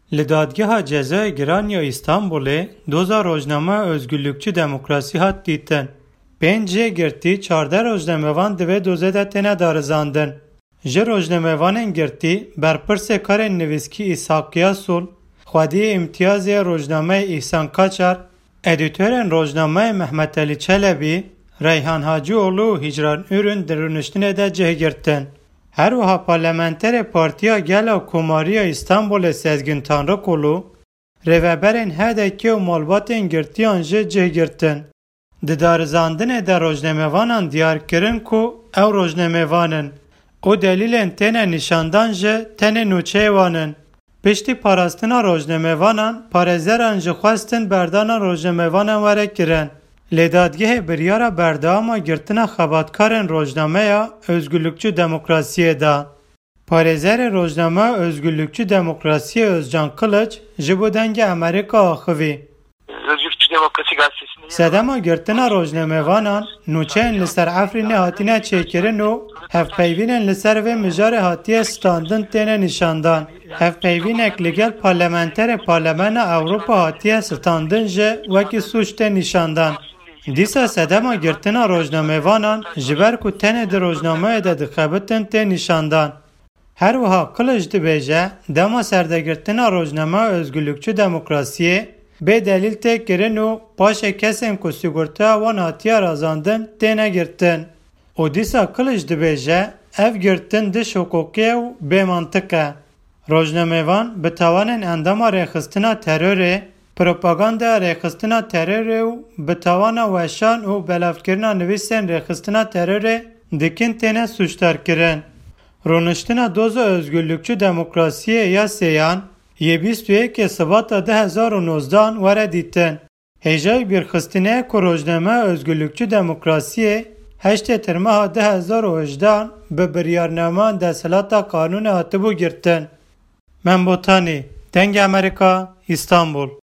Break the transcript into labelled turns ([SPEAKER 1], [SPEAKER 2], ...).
[SPEAKER 1] لدادگاه جزای گرانی استانبول دوزا روزنامه özgürlükçü demokrasi hat دیتن. 5 گرتی 14 روزنامه‌وان دوی دوزه ده تنه دارزاندن. جه روزنامه‌وانن گرتی برپرس کار نویسکی ایساقیا سول، خودی امتیاز روزنامه احسان کاچار، ادیتورن روزنامه محمد علی چلبی، ریحان حاجیوğlu هجران ürün درونشتنه ده جه گرتن. هر وها پارلمانتر پارتیا گلا کماریا استانبول سزگین تانرکولو ریوبرین هدکی و مالباتین گرتیان جه گرتن. ددارزاندن در روزنامه‌وانان دیار کرن کو او روزنامه‌وانن. او دلیلن تنه نشاندان جه تنه نوچه وانن. پشتی پاراستنا روزنامه‌وانان پارزران جه خواستن بردانا روزنامه‌وانان وره کرن. لدادگاه بریارا برداما گرتنا خباتکارن روزنامه یا özgürlükçü demokrasiye da. پارزر روزنامه özgürlükçü demokrasiye Özcan Kılıç jibudengi Amerika ahıvi.
[SPEAKER 2] Özgürlükçü Demokrasi Gazetesi'nin
[SPEAKER 1] Sedema gürtena roznamavanan nuçen liser Afrin'e hatine çekirin o hevpeyvinen liser ve müjare hatiye standın tene nişandan. Hevpeyvinek legal parlamentere parlamena Avrupa hatiye standın je veki suçte nişandan. دیسا sedema gürtena roznamavanan jiber ku tene de roznamaya da dikhabetin te nişandan. Her vaha Kılıç dibêje dema serdegirtina rozname özgürlükçü demokrasiye bê delîl tê kirin û paşê kesên ku sigorta wan hatiye razandin têne girtin. û dîsa Kılıç dibêje ev girtin diş hukukî û bêmantik e. Roznamêvan bi tawanên endama rêxistina terorê, propaganda rêxistina terorê û bi tawana weşan û belavkirina nivîsên rêxistina terorê dikin têne suçdarkirin. Rûniştina doza özgürlükçü demokrasiye ya seyan, yê 21 Şubat'a 2019 were dîtin. Hêjayî bîrxistinê ku Rojname Özgürlükçü Demokrasiye 8 Tirmeha 2018 bi biryarname Desthilata Kanûnê hatibû girtin. Membotani, Deng Amerika, İstanbul.